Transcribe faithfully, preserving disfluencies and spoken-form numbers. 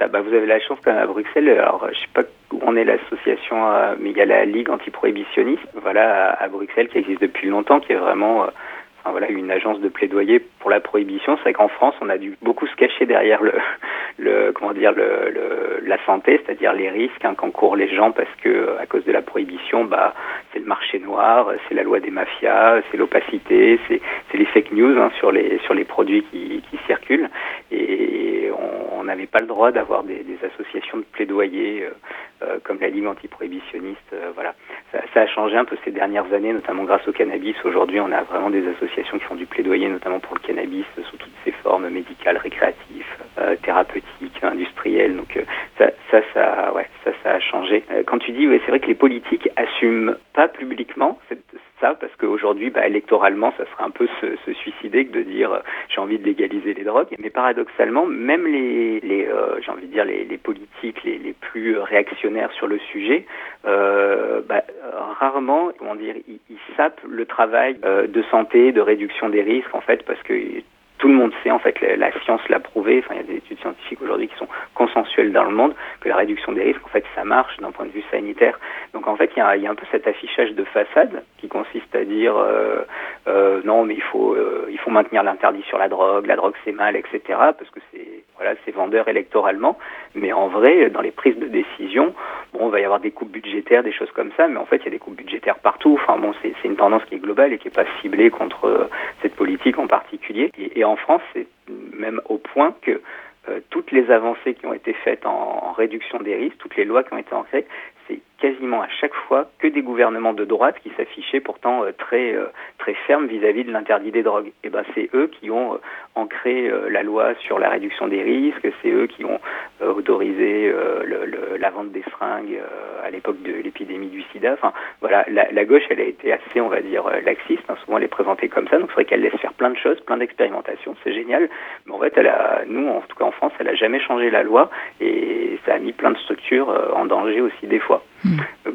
ça. Bah, vous avez la chance quand même à Bruxelles. Alors, je sais pas où en est l'association, euh, mais il y a la Ligue antiprohibitionniste, voilà, à, à Bruxelles, qui existe depuis longtemps, qui est vraiment, euh, enfin, voilà, une agence de plaidoyer pour la prohibition. C'est vrai qu'en France, on a dû beaucoup se cacher derrière le, le comment dire, le, le la santé, c'est-à-dire les risques hein, qu'encourent les gens, parce que à cause de la prohibition, bah, c'est le marché noir, c'est la loi des mafias, c'est l'opacité, c'est, c'est les fake news hein, sur les sur les produits qui, qui circulent. Et on n'avait pas le droit d'avoir des, des associations de plaidoyer euh, euh, comme la Ligue antiprohibitionniste. Euh, voilà, ça, ça a changé un peu ces dernières années, notamment grâce au cannabis. Aujourd'hui, on a vraiment des associations qui font du plaidoyer, notamment pour le cannabis, sous toutes ses formes médicales, récréatives, euh, thérapeutiques, industrielles. Donc euh, ça, ça, ça, ouais, ça, ça a changé. Euh, quand tu dis, ouais, c'est vrai que les politiques assument pas publiquement cette, ça, parce qu'aujourd'hui, bah, électoralement, ça serait un peu se, se suicider que de dire euh, j'ai envie de légaliser les drogues. Mais paradoxalement, même les, les euh, j'ai envie de dire les, les politiques les, les plus réactionnaires sur le sujet, euh, bah, rarement, comment dire, ils, ils sapent le travail euh, de santé, de réduction des risques, en fait, parce que tout le monde sait, en fait, la, la science l'a prouvé, enfin, il y a des études scientifiques aujourd'hui qui sont consensuelles dans le monde, que la réduction des risques, en fait, ça marche d'un point de vue sanitaire. Donc, en fait, il y a, il y a un peu cet affichage de façade qui consiste à dire euh, euh, non, mais il faut, euh, il faut maintenir l'interdit sur la drogue, la drogue c'est mal, et cetera, parce que c'est, voilà, c'est vendeur électoralement. Mais en vrai, dans les prises de décision, bon, il va y avoir des coupes budgétaires, des choses comme ça, mais en fait, il y a des coupes budgétaires partout. Enfin, bon, c'est, c'est une tendance qui est globale et qui n'est pas ciblée contre euh, cette politique en particulier. Et, et en France, c'est même au point que euh, toutes les avancées qui ont été faites en, en réduction des risques, toutes les lois qui ont été ancrées, c'est quasiment à chaque fois que des gouvernements de droite qui s'affichaient pourtant euh, très euh, très fermes vis-à-vis de l'interdit des drogues. Et ben c'est eux qui ont euh, ancré euh, la loi sur la réduction des risques, c'est eux qui ont euh, autorisé euh, le, le, la vente des seringues euh, à l'époque de l'épidémie du sida. Enfin voilà, la, la gauche elle a été assez, on va dire, laxiste, hein, souvent elle est présentée comme ça, donc c'est vrai qu'elle laisse faire plein de choses, plein d'expérimentations, c'est génial, mais en fait elle a, nous en tout cas en France, elle a jamais changé la loi et ça a mis plein de structures euh, en danger aussi des fois. Mmh.